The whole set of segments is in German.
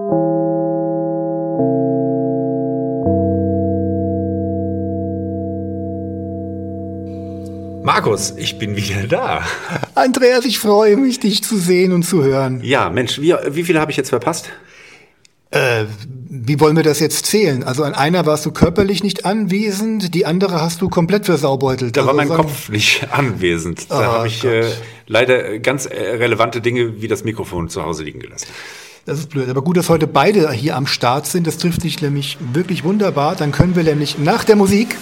Markus, ich bin wieder da. Andreas, ich freue mich, dich zu sehen und zu hören. Ja, Mensch, wie viele habe ich jetzt verpasst? Wie wollen wir das jetzt zählen? Also an einer warst du körperlich nicht anwesend, die andere hast du komplett versaubeutelt. Da war mein Kopf nicht anwesend. Da habe ich leider ganz relevante Dinge wie das Mikrofon zu Hause liegen gelassen. Das ist blöd, aber gut, dass heute beide hier am Start sind. Das trifft dich nämlich wirklich wunderbar. Dann können wir nämlich nach der Musik...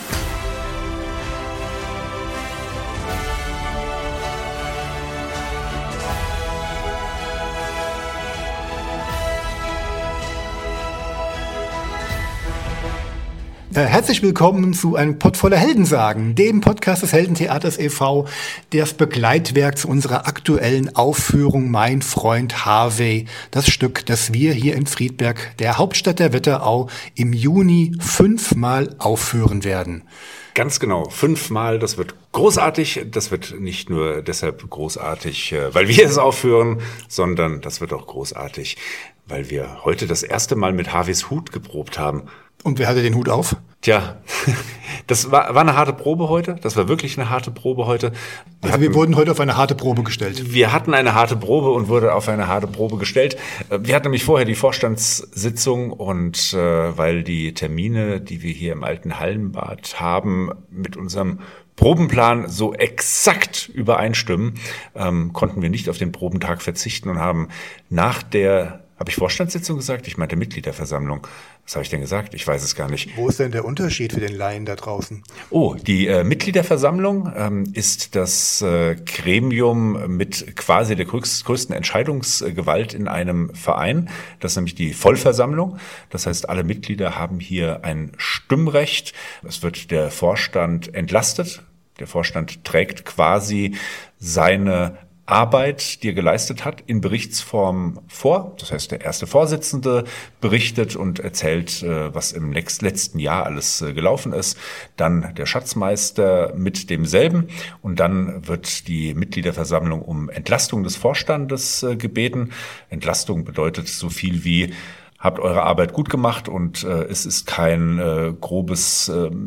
Herzlich willkommen zu einem Pott voller Heldensagen, dem Podcast des Heldentheaters e.V., das Begleitwerk zu unserer aktuellen Aufführung Mein Freund Harvey, das Stück, das wir hier in Friedberg, der Hauptstadt der Wetterau, im Juni 5-mal aufführen werden. Ganz genau, 5-mal, das wird großartig. Das wird nicht nur deshalb großartig, weil wir es aufführen, sondern das wird auch großartig, weil wir heute das erste Mal mit Harveys Hut geprobt haben. Und wer hatte den Hut auf? Tja, das war eine harte Probe heute. Das war wirklich eine harte Probe heute. Wir wurden heute auf eine harte Probe gestellt. Wir hatten eine harte Probe und wurde auf eine harte Probe gestellt. Wir hatten nämlich vorher die Vorstandssitzung und weil die Termine, die wir hier im alten Hallenbad haben, mit unserem Probenplan so exakt übereinstimmen, konnten wir nicht auf den Probentag verzichten und haben nach der, habe ich Vorstandssitzung gesagt? Ich meinte Mitgliederversammlung. Was habe ich denn gesagt? Ich weiß es gar nicht. Wo ist denn der Unterschied für den Laien da draußen? Oh, die Mitgliederversammlung ist das Gremium mit quasi der größten Entscheidungsgewalt in einem Verein. Das ist nämlich die Vollversammlung. Das heißt, alle Mitglieder haben hier ein Stimmrecht. Es wird der Vorstand entlastet. Der Vorstand trägt quasi seine Arbeit, die er geleistet hat, in Berichtsform vor. Das heißt, der erste Vorsitzende berichtet und erzählt, was im letzten Jahr alles gelaufen ist. Dann der Schatzmeister mit demselben. Und dann wird die Mitgliederversammlung um Entlastung des Vorstandes gebeten. Entlastung bedeutet so viel wie: Habt eure Arbeit gut gemacht und es ist kein grobes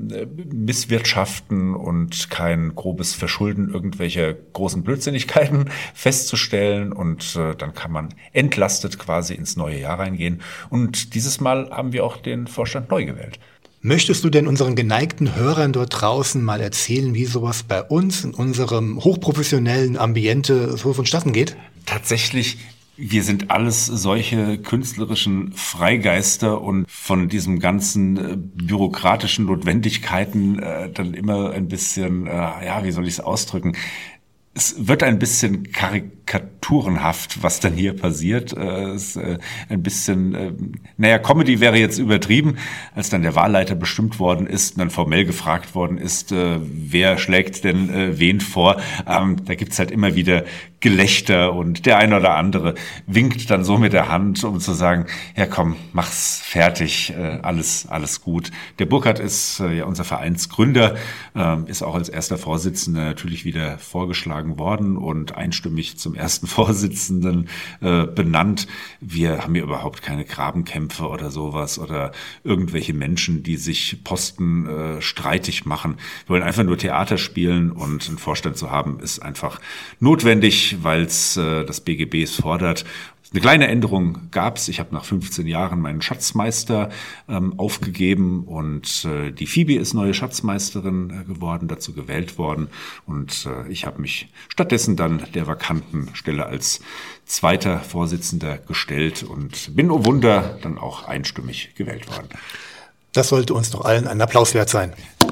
Misswirtschaften und kein grobes Verschulden irgendwelcher großen Blödsinnigkeiten festzustellen. Und dann kann man entlastet quasi ins neue Jahr reingehen. Und dieses Mal haben wir auch den Vorstand neu gewählt. Möchtest du denn unseren geneigten Hörern dort draußen mal erzählen, wie sowas bei uns in unserem hochprofessionellen Ambiente so vonstatten geht? Tatsächlich. Wir sind alles solche künstlerischen Freigeister und von diesem ganzen bürokratischen Notwendigkeiten dann immer ein bisschen, wie soll ich es ausdrücken? Es wird ein bisschen karikaturenhaft, was dann hier passiert. Es ist ein bisschen, Comedy wäre jetzt übertrieben, als dann der Wahlleiter bestimmt worden ist und dann formell gefragt worden ist, wer schlägt denn wen vor. Da gibt's halt immer wieder Gelächter und der eine oder andere winkt dann so mit der Hand, um zu sagen, ja komm, mach's fertig, alles gut. Der Burkhard ist ja unser Vereinsgründer, ist auch als erster Vorsitzender natürlich wieder vorgeschlagen worden und einstimmig zum ersten Vorsitzenden benannt. Wir haben hier überhaupt keine Grabenkämpfe oder sowas oder irgendwelche Menschen, die sich Posten streitig machen. Wir wollen einfach nur Theater spielen und einen Vorstand zu haben, ist einfach notwendig, weil es das BGB es fordert. Eine kleine Änderung gab's. Ich habe nach 15 Jahren meinen Schatzmeister aufgegeben und die Phoebe ist neue Schatzmeisterin geworden, dazu gewählt worden. Und ich habe mich stattdessen dann der vakanten Stelle als zweiter Vorsitzender gestellt und bin, oh Wunder, dann auch einstimmig gewählt worden. Das sollte uns doch allen einen Applaus wert sein.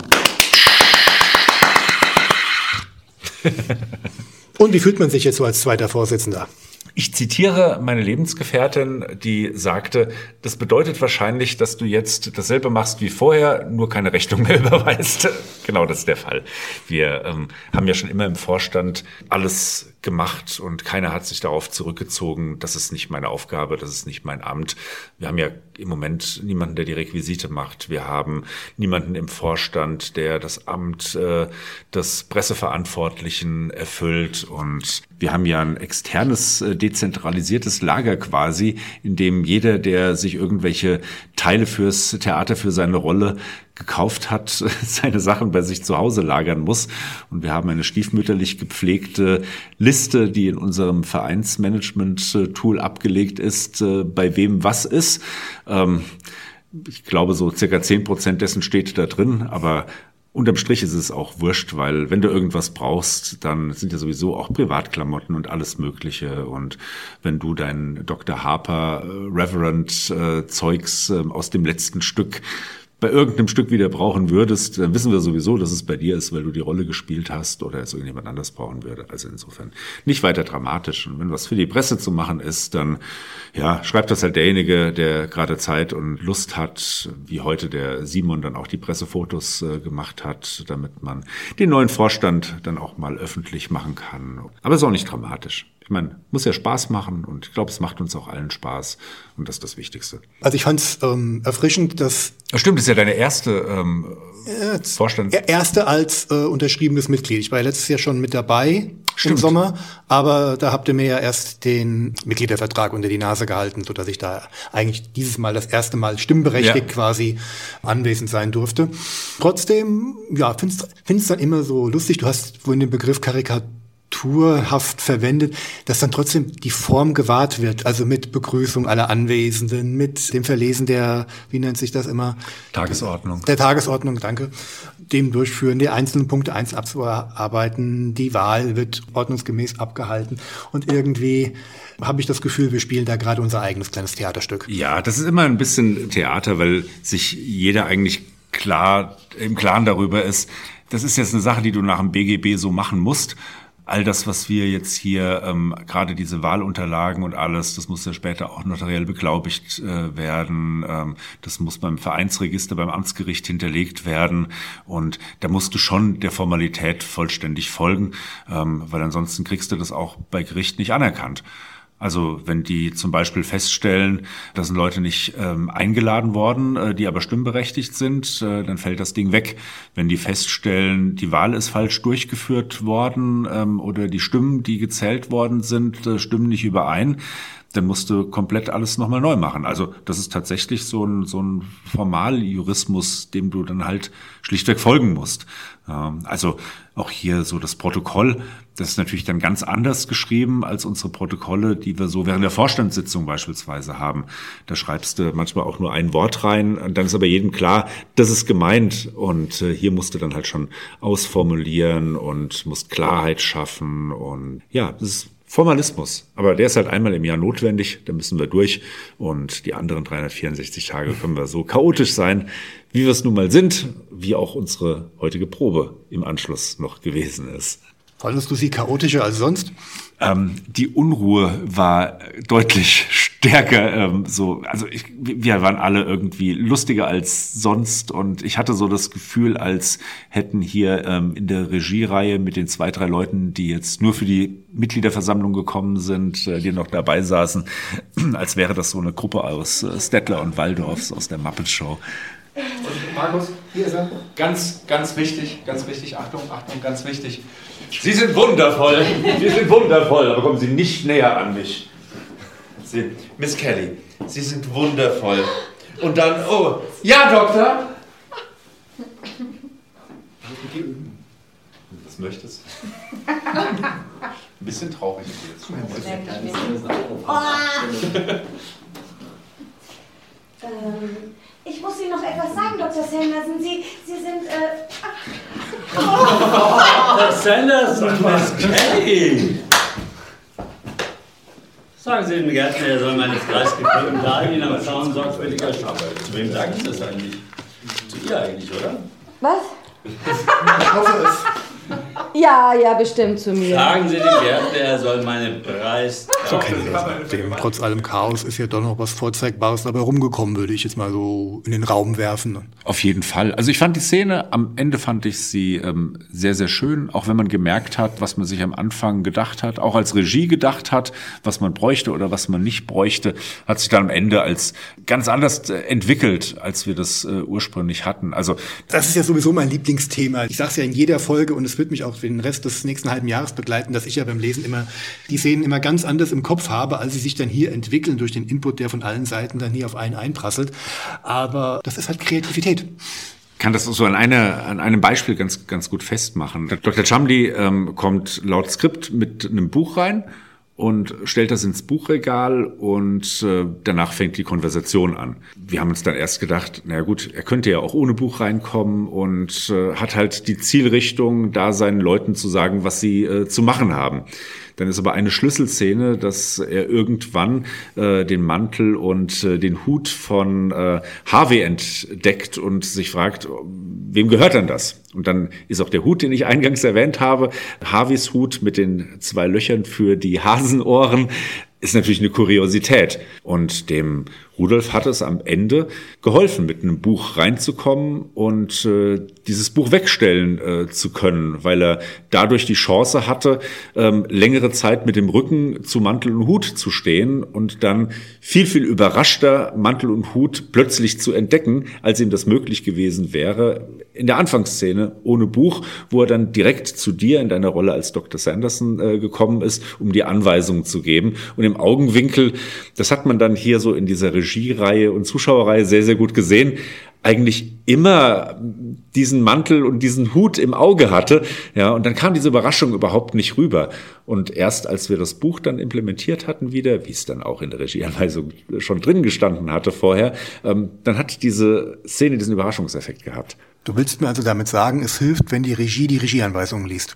Und wie fühlt man sich jetzt so als zweiter Vorsitzender? Ich zitiere meine Lebensgefährtin, die sagte, das bedeutet wahrscheinlich, dass du jetzt dasselbe machst wie vorher, nur keine Rechnung mehr überweist. Genau, das ist der Fall. Wir haben ja schon immer im Vorstand alles gemacht und keiner hat sich darauf zurückgezogen, das ist nicht meine Aufgabe, das ist nicht mein Amt. Wir haben ja im Moment niemanden, der die Requisite macht. Wir haben niemanden im Vorstand, der das Amt des Presseverantwortlichen erfüllt. Und wir haben ja ein externes, dezentralisiertes Lager quasi, in dem jeder, der sich irgendwelche Teile fürs Theater, für seine Rolle gekauft hat, seine Sachen bei sich zu Hause lagern muss. Und wir haben eine stiefmütterlich gepflegte Liste, die in unserem Vereinsmanagement-Tool abgelegt ist, bei wem was ist. Ich glaube, so circa 10% dessen steht da drin, aber unterm Strich ist es auch wurscht, weil wenn du irgendwas brauchst, dann sind ja sowieso auch Privatklamotten und alles Mögliche. Und wenn du dein Dr. Harper Reverend Zeugs aus dem letzten Stück bei irgendeinem Stück wieder brauchen würdest, dann wissen wir sowieso, dass es bei dir ist, weil du die Rolle gespielt hast oder es irgendjemand anders brauchen würde. Also insofern nicht weiter dramatisch. Und wenn was für die Presse zu machen ist, dann ja, schreibt das halt derjenige, der gerade Zeit und Lust hat, wie heute der Simon dann auch die Pressefotos gemacht hat, damit man den neuen Vorstand dann auch mal öffentlich machen kann. Aber es ist auch nicht dramatisch. Ich meine, muss ja Spaß machen und ich glaube, es macht uns auch allen Spaß und das ist das Wichtigste. Also ich fand es erfrischend, dass... Stimmt, das ist ja deine erste Vorstand. Erste als unterschriebenes Mitglied. Ich war ja letztes Jahr schon mit dabei. Stimmt. Im Sommer, aber da habt ihr mir ja erst den Mitgliedervertrag unter die Nase gehalten, sodass ich da eigentlich dieses Mal das erste Mal stimmberechtigt quasi anwesend sein durfte. Trotzdem, ja, find's dann immer so lustig. Du hast vorhin den Begriff karikaturhaft verwendet, dass dann trotzdem die Form gewahrt wird, also mit Begrüßung aller Anwesenden, mit dem Verlesen der, wie nennt sich das immer? Tagesordnung. Der Tagesordnung, danke. Dem Durchführen, die einzelnen Punkte einzeln abzuarbeiten, die Wahl wird ordnungsgemäß abgehalten und irgendwie habe ich das Gefühl, wir spielen da gerade unser eigenes kleines Theaterstück. Ja, das ist immer ein bisschen Theater, weil sich jeder eigentlich im Klaren darüber ist, das ist jetzt eine Sache, die du nach dem BGB so machen musst. All das, was wir jetzt hier, gerade diese Wahlunterlagen und alles, das muss ja später auch notariell beglaubigt werden. Das muss beim Vereinsregister, beim Amtsgericht hinterlegt werden. Und da musst du schon der Formalität vollständig folgen, weil ansonsten kriegst du das auch bei Gericht nicht anerkannt. Also wenn die zum Beispiel feststellen, da sind Leute nicht eingeladen worden, die aber stimmberechtigt sind, dann fällt das Ding weg. Wenn die feststellen, die Wahl ist falsch durchgeführt worden oder die Stimmen, die gezählt worden sind, stimmen nicht überein, dann musst du komplett alles nochmal neu machen. Also das ist tatsächlich so ein Formaljurismus, dem du dann halt schlichtweg folgen musst. Also auch hier so das Protokoll, das ist natürlich dann ganz anders geschrieben als unsere Protokolle, die wir so während der Vorstandssitzung beispielsweise haben. Da schreibst du manchmal auch nur ein Wort rein und dann ist aber jedem klar, das ist gemeint. Und hier musst du dann halt schon ausformulieren und musst Klarheit schaffen. Und ja, das ist Formalismus. Aber der ist halt einmal im Jahr notwendig, da müssen wir durch. Und die anderen 364 Tage können wir so chaotisch sein, wie wir es nun mal sind, wie auch unsere heutige Probe im Anschluss noch gewesen ist. Fandest du sie chaotischer als sonst? Die Unruhe war deutlich stärker. Wir waren alle irgendwie lustiger als sonst und ich hatte so das Gefühl, als hätten hier in der Regiereihe mit den 2, 3 Leuten, die jetzt nur für die Mitgliederversammlung gekommen sind, die noch dabei saßen, als wäre das so eine Gruppe aus Stettler und Waldorfs aus der Muppet Show. Und Markus, hier ist er. Ganz wichtig, Achtung, ganz wichtig. Sie sind wundervoll, aber kommen Sie nicht näher an mich. Miss Kelly, Sie sind wundervoll. Und dann, oh, ja, Doktor. Was möchtest du? Ein bisschen traurig ist jetzt. Ich muss Ihnen noch etwas sagen, Dr. Sanderson. Sie sind, Dr. Sanderson, Miss Kelly! Sagen Sie dem Gärtner, er soll meines preisgekrönten Dahlien am Zaun sorgfältiger schaffen. Zu wem sagen Sie das eigentlich? Zu ihr eigentlich, oder? Was? Ich hoffe es. Ja, bestimmt zu mir. Sagen Sie dem Gärtner, er soll meine Preis... Trotz allem Chaos ist ja doch noch was Vorzeigbares dabei rumgekommen, würde ich jetzt mal so in den Raum werfen. Auf jeden Fall. Also ich fand die Szene, am Ende fand ich sie sehr, sehr schön, auch wenn man gemerkt hat, was man sich am Anfang gedacht hat, auch als Regie gedacht hat, was man bräuchte oder was man nicht bräuchte, hat sich dann am Ende als ganz anders entwickelt, als wir das ursprünglich hatten. Also das ist ja sowieso mein Lieblingsthema. Ich sage es ja in jeder Folge und es wird mich auch den Rest des nächsten halben Jahres begleiten, dass ich ja beim Lesen immer die Szenen immer ganz anders im Kopf habe, als sie sich dann hier entwickeln durch den Input, der von allen Seiten dann hier auf einen einprasselt. Aber das ist halt Kreativität. Kann das so an einem Beispiel ganz gut festmachen. Dr. Chumley kommt laut Skript mit einem Buch rein und stellt das ins Buchregal und danach fängt die Konversation an. Wir haben uns dann erst gedacht, na gut, er könnte ja auch ohne Buch reinkommen und hat halt die Zielrichtung, da seinen Leuten zu sagen, was sie zu machen haben. Dann ist aber eine Schlüsselszene, dass er irgendwann den Mantel und den Hut von Harvey entdeckt und sich fragt, wem gehört denn das? Und dann ist auch der Hut, den ich eingangs erwähnt habe, Harveys Hut mit den 2 Löchern für die Hasenohren, ist natürlich eine Kuriosität. Und dem Rudolf hat es am Ende geholfen, mit einem Buch reinzukommen und dieses Buch wegstellen zu können, weil er dadurch die Chance hatte, längere Zeit mit dem Rücken zu Mantel und Hut zu stehen und dann viel, viel überraschter Mantel und Hut plötzlich zu entdecken, als ihm das möglich gewesen wäre in der Anfangsszene ohne Buch, wo er dann direkt zu dir in deiner Rolle als Dr. Sanderson gekommen ist, um dir Anweisungen zu geben. Und im Augenwinkel, das hat man dann hier so in dieser Regiereihe und Zuschauerreihe sehr, sehr gut gesehen, eigentlich immer diesen Mantel und diesen Hut im Auge hatte. Ja, und dann kam diese Überraschung überhaupt nicht rüber. Und erst als wir das Buch dann implementiert hatten wieder, wie es dann auch in der Regieanweisung schon drin gestanden hatte vorher, dann hat diese Szene diesen Überraschungseffekt gehabt. Du willst mir also damit sagen, es hilft, wenn die Regie die Regieanweisungen liest?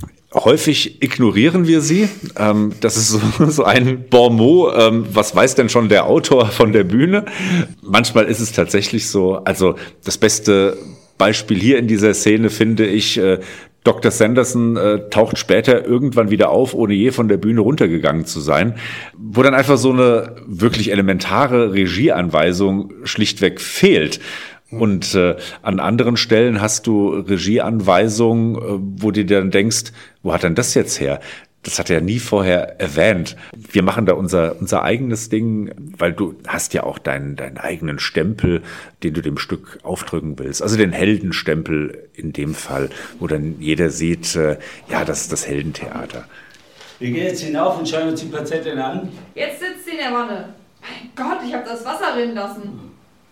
Häufig ignorieren wir sie. Das ist so ein Bon mot. Was weiß denn schon der Autor von der Bühne? Manchmal ist es tatsächlich so. Also das beste Beispiel hier in dieser Szene finde ich, Dr. Sanderson taucht später irgendwann wieder auf, ohne je von der Bühne runtergegangen zu sein, wo dann einfach so eine wirklich elementare Regieanweisung schlichtweg fehlt. Und an anderen Stellen hast du Regieanweisungen, wo du dir dann denkst, wo hat denn das jetzt her? Das hat er nie vorher erwähnt. Wir machen da unser eigenes Ding, weil du hast ja auch deinen eigenen Stempel, den du dem Stück aufdrücken willst. Also den Heldenstempel in dem Fall, wo dann jeder sieht, ja, das ist das Heldentheater. Wir gehen jetzt hinauf und schauen uns die Plazettin an. Jetzt sitzt sie in der Wanne. Mein Gott, ich habe das Wasser rinnen lassen.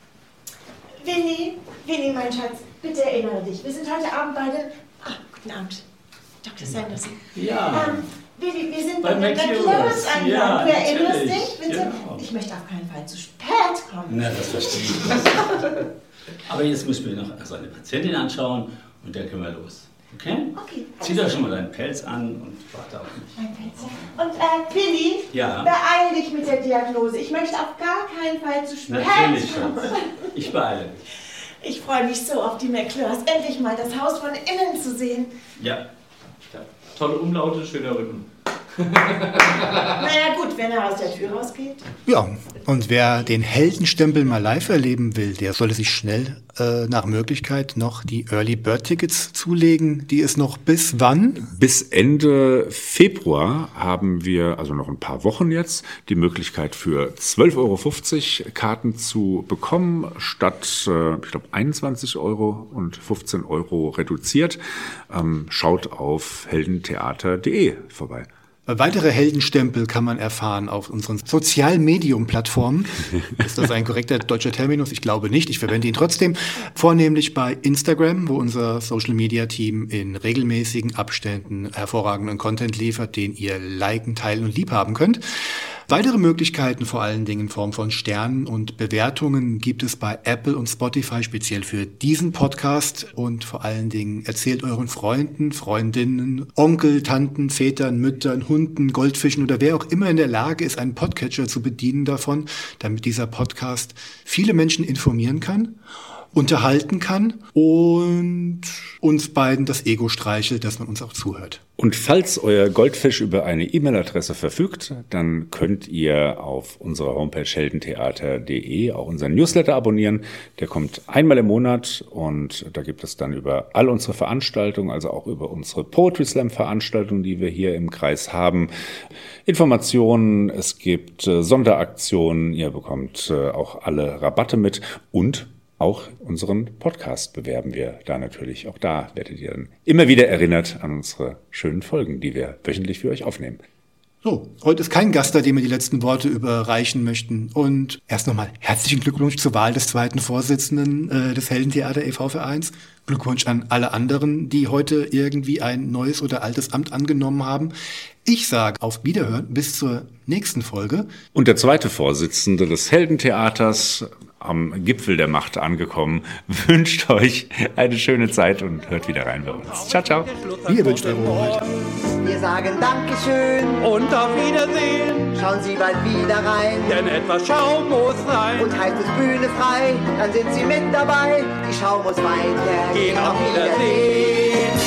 Winnie, mein Schatz, bitte erinnere dich. Wir sind heute Abend beide... Guten Abend, Dr. Sanderson. Ja. Winnie, wir sind bei bei McClure's angekommen. Ja, du erinnerst natürlich. dich? Bitte? Genau. Ich möchte auf keinen Fall zu spät kommen. Na, das verstehe ich. Aber jetzt müssen wir noch eine Patientin anschauen und dann können wir los. Okay? Okay. Zieh doch schon mal deinen Pelz an und warte auf mich. Mein Pelz. Und Winnie, Ja. beeil dich mit der Diagnose. Ich möchte auf gar keinen Fall zu spät Natürlich, kommen. Schatz. Ich beeile mich. Ich freue mich so auf die McClure's, endlich mal das Haus von innen zu sehen. Ja. Tolle Umlaute, schöner Rücken. Naja gut, wenn er aus der Tür rausgeht. Ja, und wer den Heldenstempel mal live erleben will, der sollte sich schnell nach Möglichkeit noch die Early Bird Tickets zulegen, die es noch bis wann? Bis Ende Februar haben wir, also noch ein paar Wochen jetzt, die Möglichkeit für 12,50 € Karten zu bekommen, statt, ich glaube, 21 € und 15 € reduziert. Schaut auf heldentheater.de vorbei. Weitere Heldenstempel kann man erfahren auf unseren Sozialmedium-Plattformen. Ist das ein korrekter deutscher Terminus? Ich glaube nicht. Ich verwende ihn trotzdem. Vornehmlich bei Instagram, wo unser Social-Media-Team in regelmäßigen Abständen hervorragenden Content liefert, den ihr liken, teilen und liebhaben könnt. Weitere Möglichkeiten, vor allen Dingen in Form von Sternen und Bewertungen, gibt es bei Apple und Spotify, speziell für diesen Podcast. Und vor allen Dingen erzählt euren Freunden, Freundinnen, Onkel, Tanten, Vätern, Müttern, Hunden, Goldfischen oder wer auch immer in der Lage ist, einen Podcatcher zu bedienen davon, damit dieser Podcast viele Menschen informieren kann. unterhalten kann und uns beiden das Ego streichelt, dass man uns auch zuhört. Und falls euer Goldfisch über eine E-Mail-Adresse verfügt, dann könnt ihr auf unserer Homepage heldentheater.de auch unseren Newsletter abonnieren. Der kommt einmal im Monat und da gibt es dann über all unsere Veranstaltungen, also auch über unsere Poetry Slam Veranstaltungen, die wir hier im Kreis haben, Informationen. Es gibt Sonderaktionen. Ihr bekommt auch alle Rabatte mit und auch unseren Podcast bewerben wir da natürlich. Auch da werdet ihr dann immer wieder erinnert an unsere schönen Folgen, die wir wöchentlich für euch aufnehmen. So, heute ist kein Gast da, dem wir die letzten Worte überreichen möchten. Und erst nochmal herzlichen Glückwunsch zur Wahl des zweiten Vorsitzenden des Heldentheater e.V. Vereins. Glückwunsch an alle anderen, die heute irgendwie ein neues oder altes Amt angenommen haben. Ich sage auf Wiederhören bis zur nächsten Folge. Und der zweite Vorsitzende des Heldentheaters, am Gipfel der Macht angekommen, wünscht euch eine schöne Zeit und hört wieder rein bei uns. Ciao, ciao. Ihr wünscht eure Hoheit. Wir sagen Dankeschön und auf Wiedersehen. Schauen Sie bald wieder rein, Denn etwas Schaum muss rein. und heißt es Bühne frei, dann sind Sie mit dabei. Die Schau muss weiter. Gehen auf Wiedersehen.